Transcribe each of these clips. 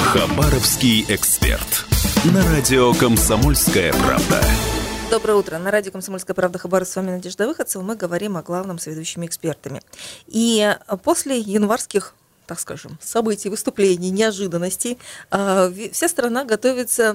Хабаровский эксперт. На радио «Комсомольская правда». Доброе утро. На радио «Комсомольская правда» Хабаровск. С вами Надежда Выходцева. Мы говорим о главном с ведущими экспертами. И после январских, так скажем, событий, выступлений, неожиданностей, вся страна готовится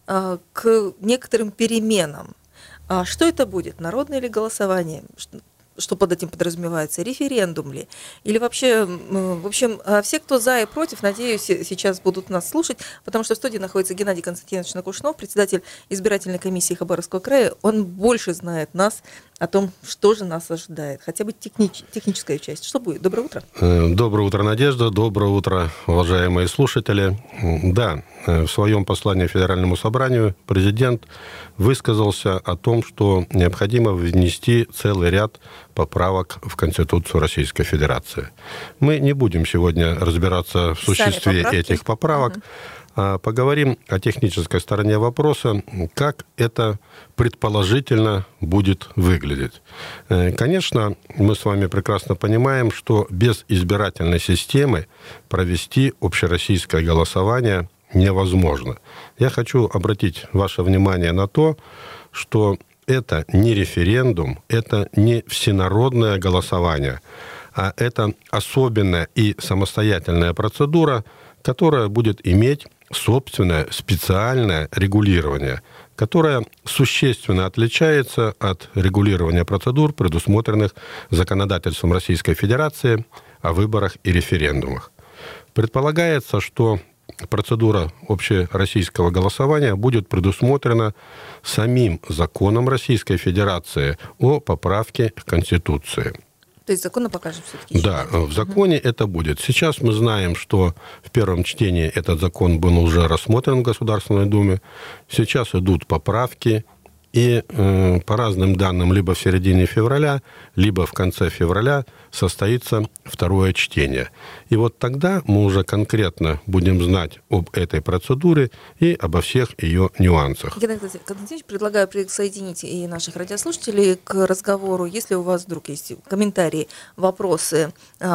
к некоторым переменам. Что это будет? Народное ли голосование? Что под этим подразумевается? Референдум ли? Или вообще, в общем, все, кто за и против, надеюсь, сейчас будут нас слушать, потому что в студии находится Геннадий Константинович Накушнов, председатель избирательной комиссии Хабаровского края. Он больше знает нас о том, что же нас ожидает. Хотя бы техническая часть. Что будет? Доброе утро. Доброе утро, Надежда. Доброе утро, уважаемые слушатели. Да, в своем послании Федеральному собранию президент высказался о том, что необходимо внести целый ряд поправок в Конституцию Российской Федерации. Мы не будем сегодня разбираться в существе этих поправок, а поговорим о технической стороне вопроса, как это предположительно будет выглядеть. Конечно, мы с вами прекрасно понимаем, что без избирательной системы провести общероссийское голосование невозможно. Я хочу обратить ваше внимание на то, что это не референдум, это не всенародное голосование, а это особенная и самостоятельная процедура, которая будет иметь собственное специальное регулирование, которое существенно отличается от регулирования процедур, предусмотренных законодательством Российской Федерации о выборах и референдумах. Предполагается, что процедура общероссийского голосования будет предусмотрена самим законом Российской Федерации о поправке к Конституции. То есть закон покажем все-таки? Да, в законе это будет. Сейчас мы знаем, что в первом чтении этот закон был уже рассмотрен в Государственной Думе. Сейчас идут поправки. И по разным данным, либо в середине февраля, либо в конце февраля состоится второе чтение. И вот тогда мы уже конкретно будем знать об этой процедуре и обо всех ее нюансах. Геннадий Константинович, предлагаю присоединить и наших радиослушателей к разговору. Если у вас вдруг есть комментарии, вопросы,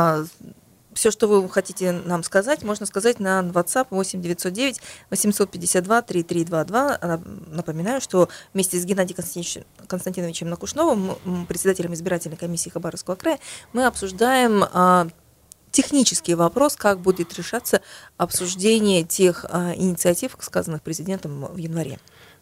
все, что вы хотите нам сказать, можно сказать на WhatsApp 8 909 852 3322. Напоминаю, что вместе с Геннадием Константиновичем Накушновым, председателем избирательной комиссии Хабаровского края, мы обсуждаем технический вопрос, как будет решаться обсуждение тех инициатив, сказанных президентом в январе.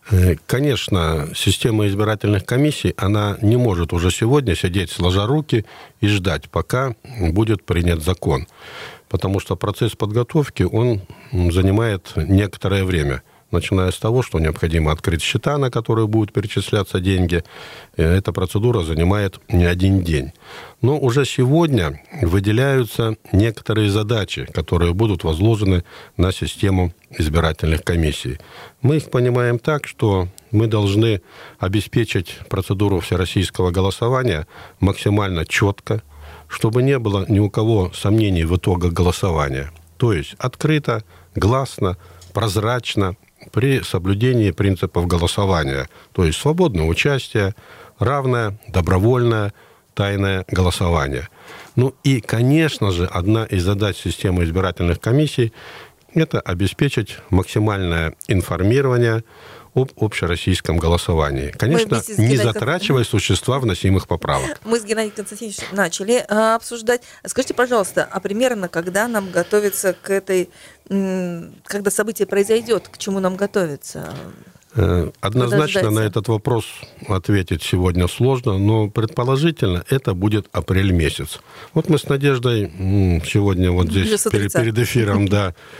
Конечно, система избирательных комиссий, она не может уже сегодня сидеть сложа руки и ждать, пока будет принят закон. Потому что процесс подготовки, он занимает некоторое время. Начиная с того, что необходимо открыть счета, на которые будут перечисляться деньги. Эта процедура занимает не один день. Но уже сегодня выделяются некоторые задачи, которые будут возложены на систему избирательных комиссий. Мы их понимаем так, что мы должны обеспечить процедуру всероссийского голосования максимально четко, чтобы не было ни у кого сомнений в итогах голосования. То есть открыто, гласно, прозрачно, при соблюдении принципов голосования, то есть свободное участие, равное, добровольное, тайное голосование. Ну и, конечно же, одна из задач системы избирательных комиссий – это обеспечить максимальное информирование об общероссийском голосовании. Конечно, не затрачивая существа вносимых поправок. Мы с Геннадием Константиновичем начали обсуждать. Скажите, пожалуйста, а примерно когда нам готовиться к этой, когда событие произойдет, к чему нам готовиться? Однозначно на этот вопрос ответить сегодня сложно, но предположительно это будет апрель месяц. Вот мы с Надеждой сегодня вот здесь перед эфиром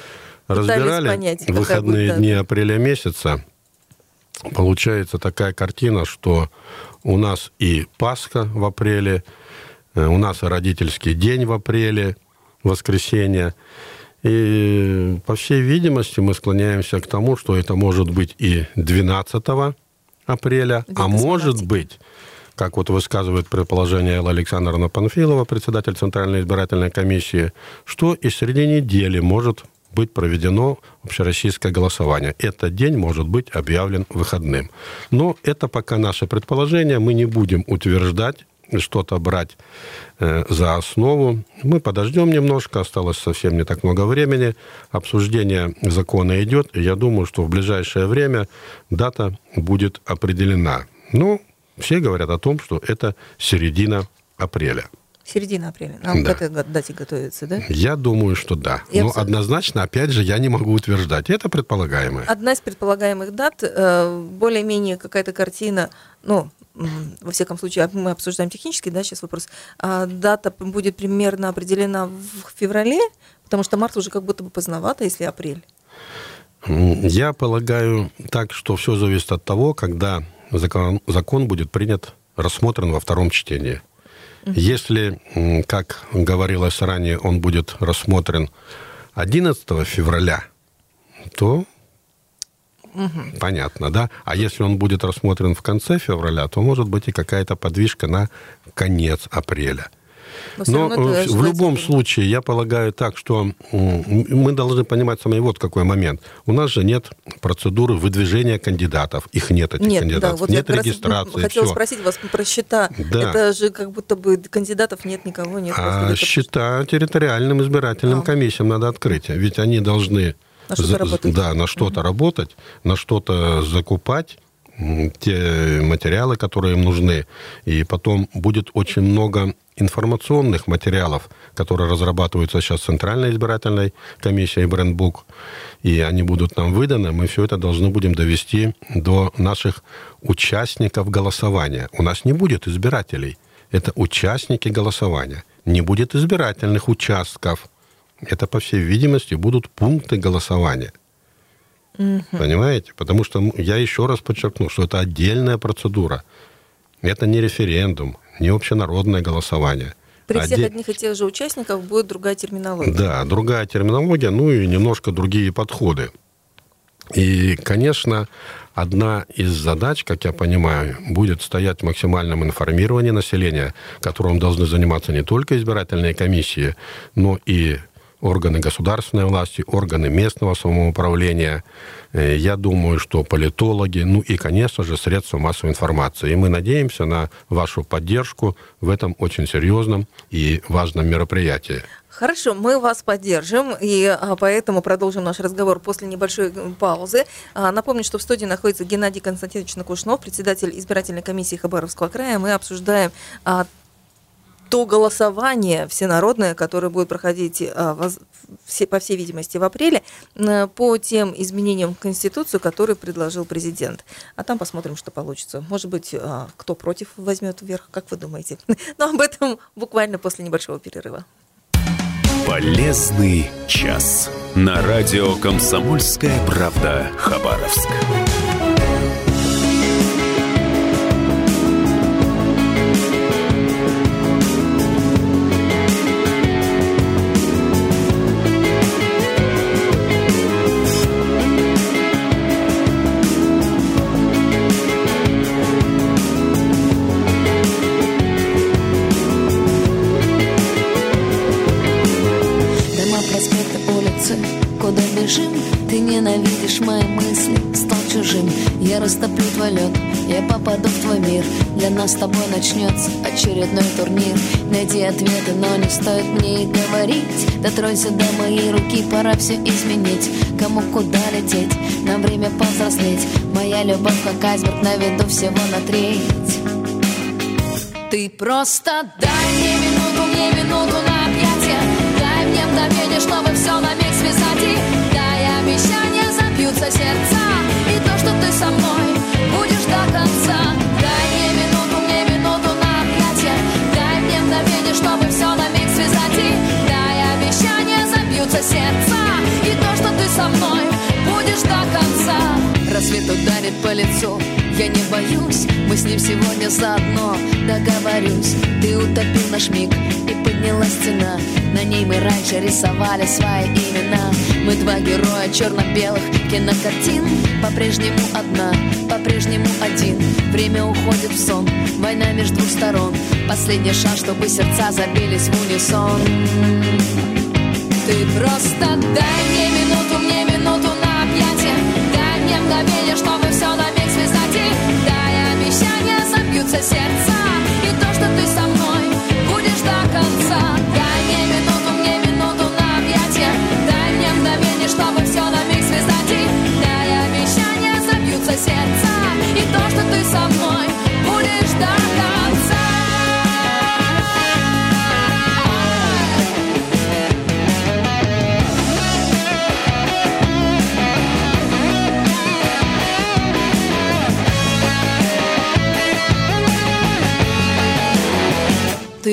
разбирали выходные дни апреля месяца. Получается такая картина, что у нас и Пасха в апреле, у нас и родительский день в апреле, воскресенье. И, по всей видимости, мы склоняемся к тому, что это может быть и 12 апреля, а может быть, как вот высказывает предположение Алла Александровна Панфилова, председатель Центральной избирательной комиссии, что и среди недели может быть проведено общероссийское голосование. Этот день может быть объявлен выходным. Но это пока наше предположение, мы не будем утверждать что-то брать за основу. Мы подождем немножко, осталось совсем не так много времени. Обсуждение закона идет, и я думаю, что в ближайшее время дата будет определена. Ну, все говорят о том, что это середина апреля. Середина апреля. Нам Да. к этой дате готовится, да? Я думаю, что да. Но однозначно, опять же, я не могу утверждать. Это предполагаемое. Одна из предполагаемых дат, более-менее какая-то картина, ну, во всяком случае, мы обсуждаем технически, да, сейчас вопрос. Дата будет примерно определена в феврале, потому что март уже как будто бы поздновато, если апрель. Я полагаю так, что все зависит от того, когда закон будет принят, рассмотрен во втором чтении. Если, как говорилось ранее, он будет рассмотрен 11 февраля, то понятно, да? А если он будет рассмотрен в конце февраля, то может быть и какая-то подвижка на конец апреля. Но в любом случае, я полагаю так, что мы должны понимать самый вот какой момент. У нас же нет процедуры выдвижения кандидатов. Их нет, этих кандидатов. Да, вот нет регистрации. Хотела спросить вас про счета. Да. Это же как будто бы кандидатов нет, никого нет. А счета территориальным избирательным комиссиям надо открыть. Ведь они должны на что-то работать, на что-то закупать те материалы, которые им нужны. И потом будет очень много информационных материалов, которые разрабатываются сейчас Центральной избирательной комиссией Брендбук, и они будут нам выданы. Мы все это должны будем довести до наших участников голосования. У нас не будет избирателей. Это участники голосования. Не будет избирательных участков. Это, по всей видимости, будут пункты голосования. Понимаете? Потому что я еще раз подчеркну, что это отдельная процедура. Это не референдум, не общенародное голосование. При всех одних и тех же участников будет другая терминология. Да, другая терминология, ну и немножко другие подходы. И, конечно, одна из задач, как я понимаю, будет стоять в максимальном информировании населения, которым должны заниматься не только избирательные комиссии, но и органы государственной власти, органы местного самоуправления. Я думаю, что политологи, ну и, конечно же, средства массовой информации. И мы надеемся на вашу поддержку в этом очень серьезном и важном мероприятии. Хорошо, мы вас поддержим, и поэтому продолжим наш разговор после небольшой паузы. Напомню, что в студии находится Геннадий Константинович Накушнов, председатель избирательной комиссии Хабаровского края. Мы обсуждаем то голосование всенародное, которое будет проходить, по всей видимости, в апреле, по тем изменениям в Конституцию, которые предложил президент. А там посмотрим, что получится. Может быть, кто против возьмет вверх, как вы думаете? Но об этом буквально после небольшого перерыва. Полезный час. На радио «Комсомольская правда» Хабаровск. Ты ненавидишь мои мысли, стал чужим. Я растоплю твой лед, я попаду в твой мир. Для нас с тобой начнется очередной турнир. Найди ответы, но не стоит мне их говорить. Дотронься до моей руки, пора все изменить. Кому куда лететь, нам время повзрослеть. Моя любовь как айсберг, наведу всего на треть. Ты просто дай мне минуту на объятие. Дай мне мгновение, чтобы все на миг связать. И дай обещания, забьются сердца. И то, что ты со мной будешь до конца. Дай мне минуту на объятие. Дай мне мгновение, чтобы все на миг связать. И дай обещания, забьются сердца. И то, что ты со мной будешь до конца. Рассвет ударит по лицу, я не боюсь, мы с ним сегодня заодно, договорюсь. Ты утопил наш миг, и поднялась стена. На ней мы раньше рисовали свои имена. Мы два героя черно-белых кинокартин. По-прежнему одна, по-прежнему один. Время уходит в сон, война между двух сторон. Последний шанс, чтобы сердца забились в унисон. Ты просто дай мне минуту на объятие. Дай мне мгновение, чтобы все на миг связать. И дай обещания, забьются сердца. И то, что ты со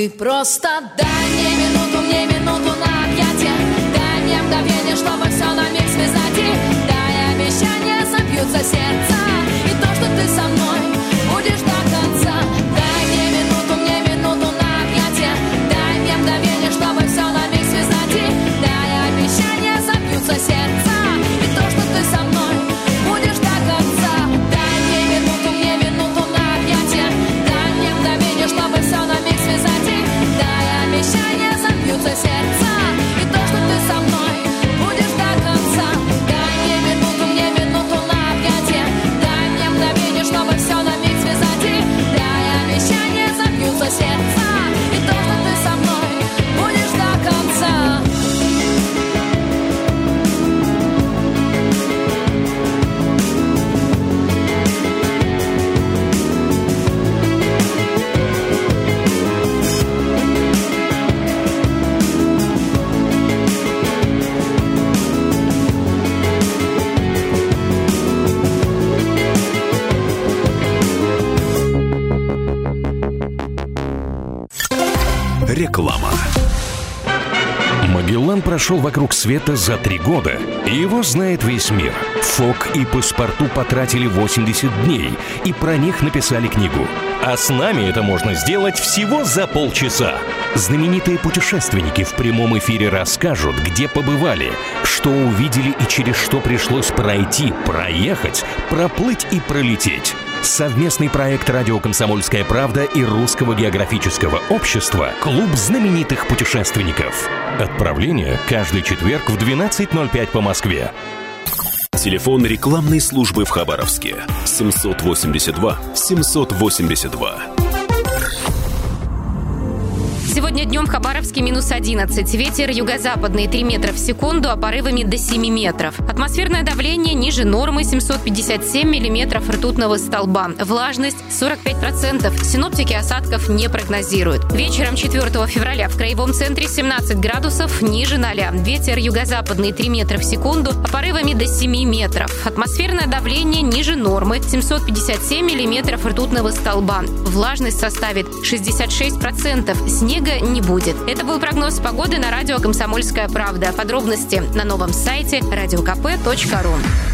Ты просто дай мне минуту на объятие. Дай мне мгновение, чтобы все на миг связать. И дай обещания, забьются сердца. И то, что ты со мной будешь до конца. Дай мне минуту на объятие. Дай мне мгновение, чтобы все на миг связать. И дай обещания, забьются сердца. И то, что ты со мной будешь до конца. Дай мне минуту на объятие. Дай мне мгновение, чтобы все на миг связать. И дай обещания, забьются сердца. И то, что ты со мной будешь до конца. Дай мне минуту на объятие. Дай мне мгновение, чтобы все на миг связать. И дай обещания, забьются сердца. И то, что ты со мной будешь до конца. Реклама. Магеллан прошел вокруг света за 3 года, и его знает весь мир. Фок и Паспорту потратили 80 дней, и про них написали книгу. А с нами это можно сделать всего за полчаса. Знаменитые путешественники в прямом эфире расскажут, где побывали, что увидели и через что пришлось пройти, проехать, проплыть и пролететь. Совместный проект «Радио Комсомольская правда» и Русского географического общества «Клуб знаменитых путешественников». Отправление каждый четверг в 12:05 по Москве. Телефон рекламной службы в Хабаровске 782 782. Сегодня днем в Хабаровске -11. Ветер юго-западный 3 метра в секунду, а порывами до 7 метров. Атмосферное давление ниже нормы 757 миллиметров ртутного столба. Влажность 45%. Синоптики осадков не прогнозируют. Вечером 4 февраля в краевом центре 17 градусов ниже 0. Ветер юго-западный 3 метра в секунду, а порывами до 7 метров. Атмосферное давление ниже нормы 757 миллиметров ртутного столба. Влажность составит 66%. Снега не будет. Это был прогноз погоды на радио «Комсомольская правда». Подробности на новом сайте radiokp.ru.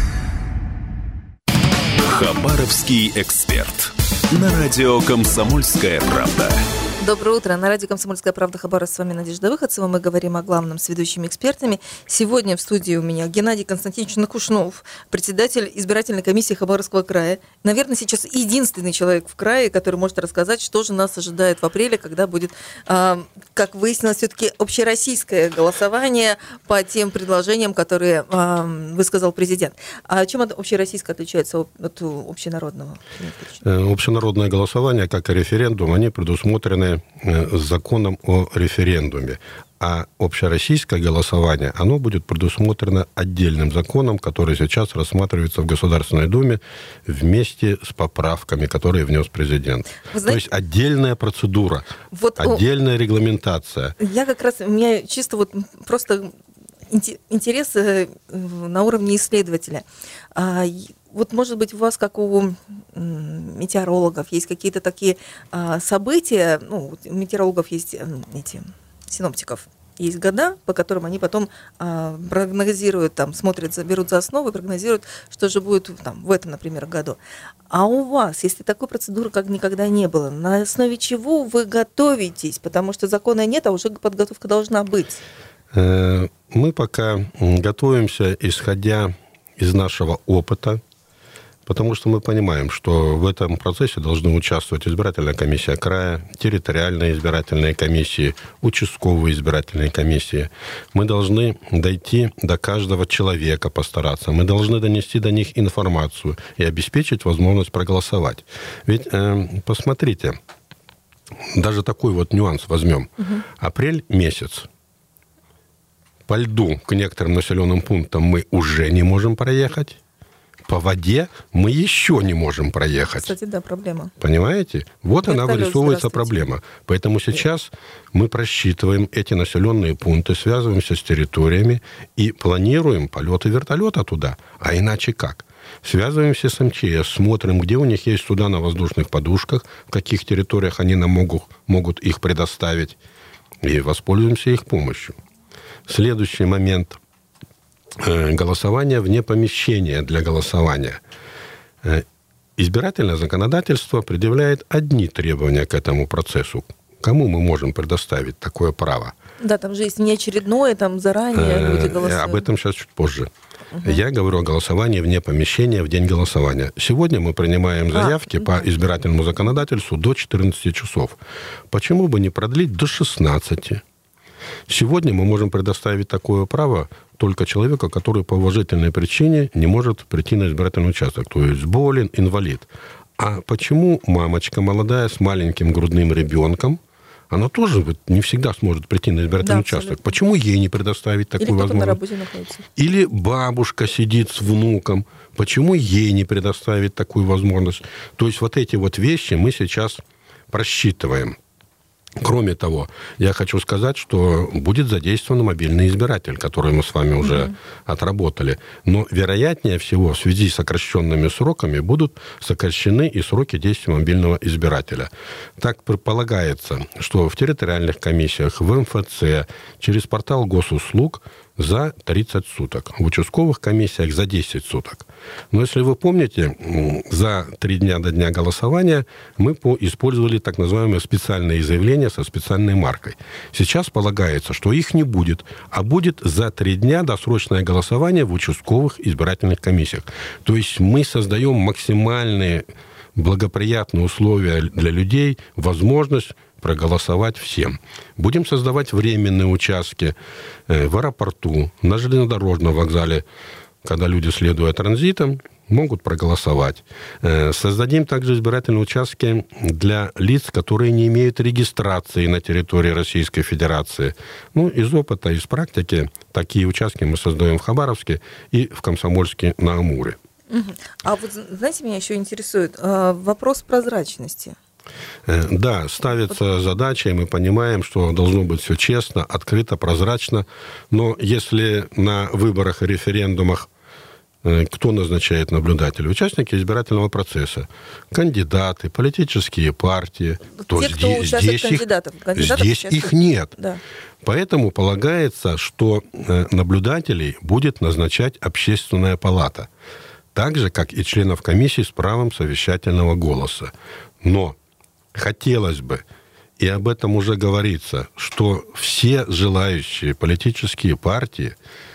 Хабаровский эксперт. На радио «Комсомольская правда». Доброе утро. На радио «Комсомольская правда» Хабаровск. С вами Надежда Выходцева. Мы говорим о главном с ведущими экспертами. Сегодня в студии у меня Геннадий Константинович Накушнов, председатель избирательной комиссии Хабаровского края. Наверное, сейчас единственный человек в крае, который может рассказать, что же нас ожидает в апреле, когда будет, как выяснилось, все-таки общероссийское голосование по тем предложениям, которые высказал президент. А чем общероссийское отличается от общенародного? Общенародное голосование, как и референдум, они предусмотрены законом о референдуме. А общероссийское голосование, оно будет предусмотрено отдельным законом, который сейчас рассматривается в Государственной Думе вместе с поправками, которые внес президент. То есть отдельная процедура, отдельная регламентация. Я как раз, у меня чисто вот просто интерес на уровне исследователя. Вот, может быть, у вас, как у метеорологов, есть какие-то такие события, ну, у метеорологов есть синоптиков, есть года, по которым они потом прогнозируют, там, смотрят, берут за основу и прогнозируют, что же будет там, в этом, например, году. А у вас, если такой процедуры как никогда не было, на основе чего вы готовитесь? Потому что закона нет, а уже подготовка должна быть. Мы пока готовимся, исходя из нашего опыта, потому что мы понимаем, что в этом процессе должны участвовать избирательная комиссия края, территориальные избирательные комиссии, участковые избирательные комиссии. Мы должны дойти до каждого человека, постараться. Мы должны донести до них информацию и обеспечить возможность проголосовать. Ведь, посмотрите, даже такой вот нюанс возьмем. Апрель месяц. По льду к некоторым населенным пунктам мы уже не можем проехать. По воде мы еще не можем проехать. Кстати, да, проблема. Понимаете? Вот она вырисовывается проблема. Поэтому сейчас мы просчитываем эти населенные пункты, связываемся с территориями и планируем полеты вертолета туда. А иначе как? связываемся с МЧС, смотрим, где у них есть суда на воздушных подушках, в каких территориях они нам могут их предоставить, и воспользуемся их помощью. Следующий момент. Голосование вне помещения для голосования. Избирательное законодательство предъявляет одни требования к этому процессу. Кому мы можем предоставить такое право? Да, там же есть неочередное, там заранее люди голосуют. Об этом сейчас чуть позже. Я говорю о голосовании вне помещения в день голосования. Сегодня мы принимаем заявки по избирательному законодательству до 14 часов. Почему бы не продлить до 16? Сегодня мы можем предоставить такое право только человеку, который по уважительной причине не может прийти на избирательный участок, то есть болен, инвалид. А почему мамочка молодая с маленьким грудным ребенком, она тоже не всегда сможет прийти на избирательный участок? Абсолютно. Почему ей не предоставить такую возможность? На работе находится. Или бабушка сидит с внуком. Почему ей не предоставить такую возможность? То есть вот эти вот вещи мы сейчас просчитываем. Кроме того, я хочу сказать, что будет задействован мобильный избиратель, который мы с вами уже отработали. Но, вероятнее всего, в связи с сокращенными сроками будут сокращены и сроки действия мобильного избирателя. Так предполагается, что в территориальных комиссиях, в МФЦ, через портал госуслуг за 30 суток. В участковых комиссиях за 10 суток. Но если вы помните, за 3 дня до дня голосования мы использовали так называемые специальные заявления со специальной маркой. Сейчас полагается, что их не будет, а будет за 3 дня досрочное голосование в участковых избирательных комиссиях. То есть мы создаем максимальные благоприятные условия для людей, возможность проголосовать всем. Будем создавать временные участки в аэропорту, на железнодорожном вокзале, когда люди, следуя транзитом, могут проголосовать. Создадим также избирательные участки для лиц, которые не имеют регистрации на территории Российской Федерации. Ну, из опыта, из практики такие участки мы создаем в Хабаровске и в Комсомольске-на-Амуре. А вот, знаете, меня еще интересует вопрос прозрачности. Да, ставится задача, и мы понимаем, что должно быть все честно, открыто, прозрачно. Но если на выборах и референдумах кто назначает наблюдателей? Участники избирательного процесса, кандидаты, политические партии. Те, кто участвует кандидатов. Здесь их нет. Да. Поэтому полагается, что наблюдателей будет назначать Общественная палата. Так же, как и членов комиссии с правом совещательного голоса. Но хотелось бы, и об этом уже говорится, что все желающие политические партии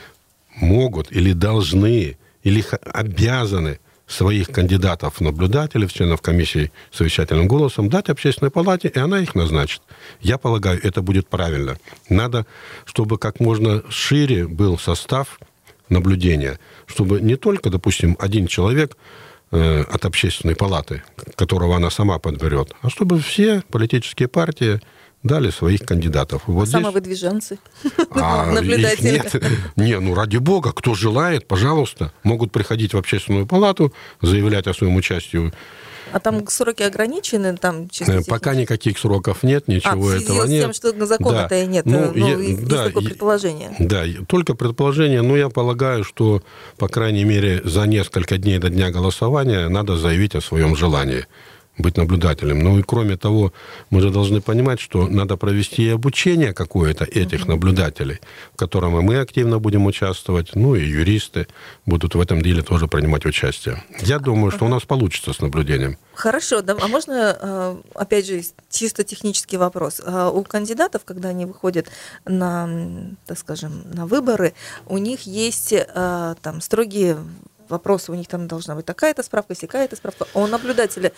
могут или должны, или обязаны своих кандидатов в наблюдателей, в членов комиссии с совещательным голосом дать Общественной палате, и она их назначит. Я полагаю, это будет правильно. Надо, чтобы как можно шире был состав наблюдения, чтобы не только, допустим, один человек от Общественной палаты, которого она сама подберет, а чтобы все политические партии дали своих кандидатов. Вот самовыдвиженцы, наблюдатели. Нет, ну ради бога, кто желает, пожалуйста, могут приходить в Общественную палату, заявлять о своем участии. А там сроки ограничены? Там, пока никаких сроков нет, ничего этого нет. В связи с тем, что закона-то и нет. Есть только предположение. Да, только предположение. Но я полагаю, что, по крайней мере, за несколько дней до дня голосования надо заявить о своем желании быть наблюдателем. Ну и кроме того, мы же должны понимать, что надо провести и обучение какое-то этих наблюдателей, в котором и мы активно будем участвовать, ну и юристы будут в этом деле тоже принимать участие. Я думаю, что у нас получится с наблюдением. Хорошо, да, а можно, опять же, чисто технический вопрос. У кандидатов, когда они выходят на, так скажем, на выборы, у них есть там строгие вопросы, у них там должна быть такая-то справка, сякая-то справка. А у наблюдателя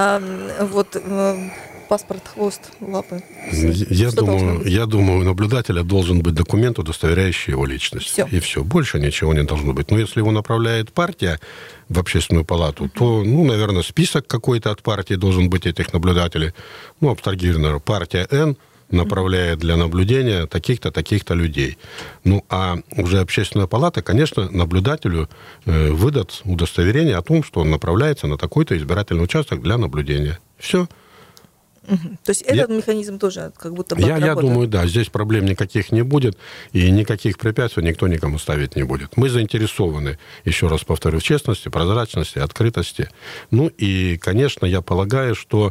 паспорт, хвост, лапы. Я думаю, у наблюдателя должен быть документ, удостоверяющий его личность. Все. И все. Больше ничего не должно быть. Но если его направляет партия в Общественную палату, то, наверное, список какой-то от партии должен быть этих наблюдателей. Абстрагированно, партия N направляет для наблюдения таких-то, таких-то людей. А уже Общественная палата, конечно, наблюдателю выдаст удостоверение о том, что он направляется на такой-то избирательный участок для наблюдения. Все. То есть этот механизм тоже как будто бы я думаю, да, здесь проблем никаких не будет, и никаких препятствий никто никому ставить не будет. Мы заинтересованы, еще раз повторю, в честности, прозрачности, открытости. Ну и, конечно, я полагаю, что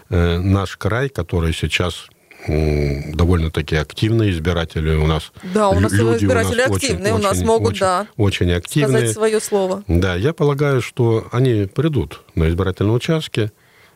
наш край, который сейчас довольно-таки активные избиратели у нас. Да, у нас люди избиратели активные, у нас могут, очень активные. Сказать свое слово. Да, я полагаю, что они придут на избирательные участки,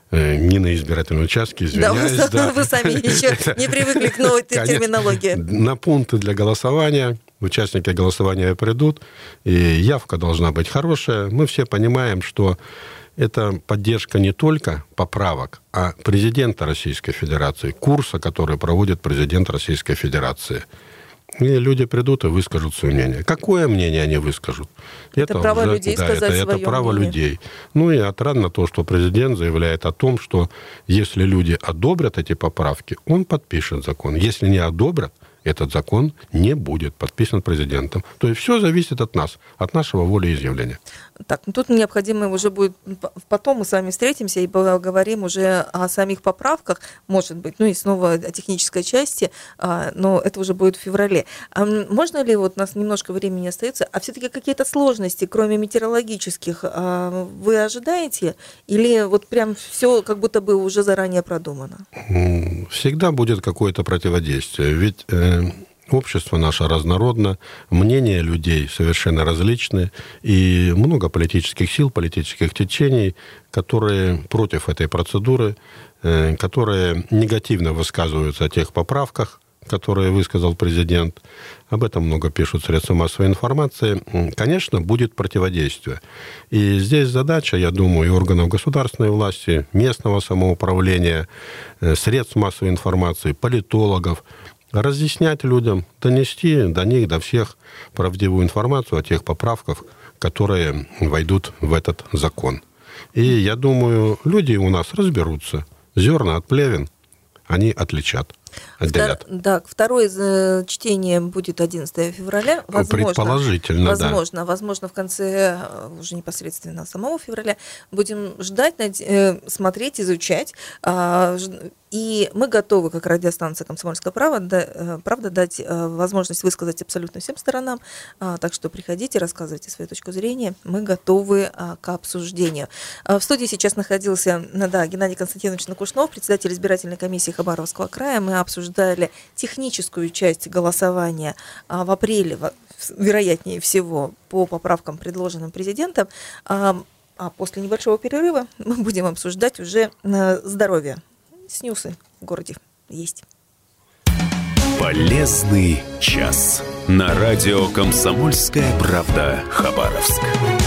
не на избирательные участки, извиняюсь. Да, вы сами еще не привыкли к новой терминологии. На пункты для голосования участники голосования придут, и явка должна быть хорошая. Мы все понимаем, что это поддержка не только поправок, а президента Российской Федерации, курса, который проводит президент Российской Федерации. И люди придут и выскажут свое мнение. Какое мнение они выскажут? Это право людей сказать свое мнение. Это право людей. Ну и отрадно то, что президент заявляет о том, что если люди одобрят эти поправки, он подпишет закон. Если не одобрят, этот закон не будет подписан президентом. То есть все зависит от нас, от нашего волеизъявления. Так, ну тут необходимо уже будет... Потом мы с вами встретимся и поговорим уже о самих поправках, может быть, ну и снова о технической части, но это уже будет в феврале. А можно ли, вот у нас немножко времени остается, а все-таки какие-то сложности, кроме метеорологических, вы ожидаете? Или вот прям все как будто бы уже заранее продумано? Всегда будет какое-то противодействие, ведь... Общество наше разнородно, мнения людей совершенно различны, и много политических сил, политических течений, которые против этой процедуры, которые негативно высказываются о тех поправках, которые высказал президент. Об этом много пишут средства массовой информации. Конечно, будет противодействие. И здесь задача, я думаю, и органов государственной власти, местного самоуправления, средств массовой информации, политологов, разъяснять людям, донести до них, до всех правдивую информацию о тех поправках, которые войдут в этот закон. И я думаю, люди у нас разберутся. Зерна от плевен они отделят. Да, второе чтение будет 11 февраля. Предположительно, да. Возможно, в конце, уже непосредственно самого февраля, будем ждать, смотреть, изучать. И мы готовы, как радиостанция «Комсомольская правда», дать возможность высказать абсолютно всем сторонам. Так что приходите, рассказывайте свою точку зрения. Мы готовы к обсуждению. В студии сейчас находился Геннадий Константинович Накушнов, председатель избирательной комиссии Хабаровского края. Мы обсуждали техническую часть голосования в апреле, вероятнее всего, по поправкам, предложенным президентом. А после небольшого перерыва мы будем обсуждать уже здоровье. Снюсы в городе есть. Полезный час. На радио «Комсомольская правда» Хабаровск.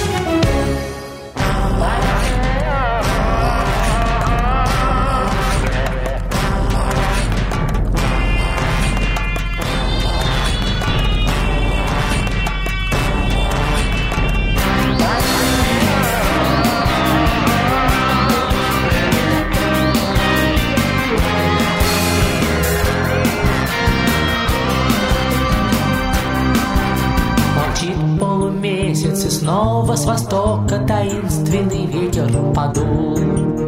И снова с востока таинственный ветер подул.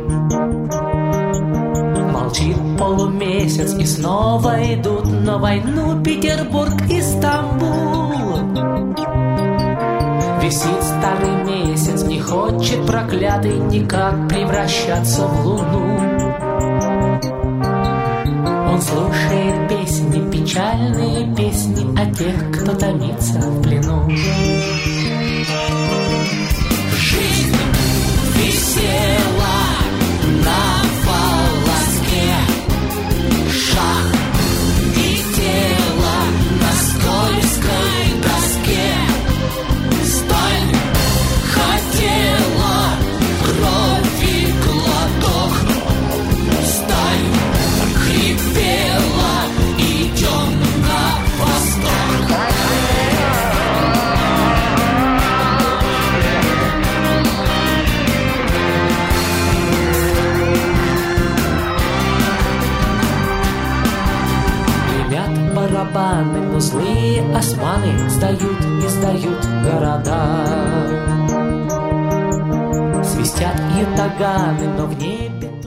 Молчит полумесяц, и снова идут на войну Петербург и Стамбул. Висит старый месяц, не хочет проклятый никак превращаться в луну. Он слушает песни, печальные песни о тех, кто томится в плену. Жизнь висела на волоске, шаг и тело на скользкой доске. Сталь хотела крови глоток, сталь хрипела, идем на восток. Барабаны, но злые османы сдают и сдают города. Свистят ятаганы, но в небе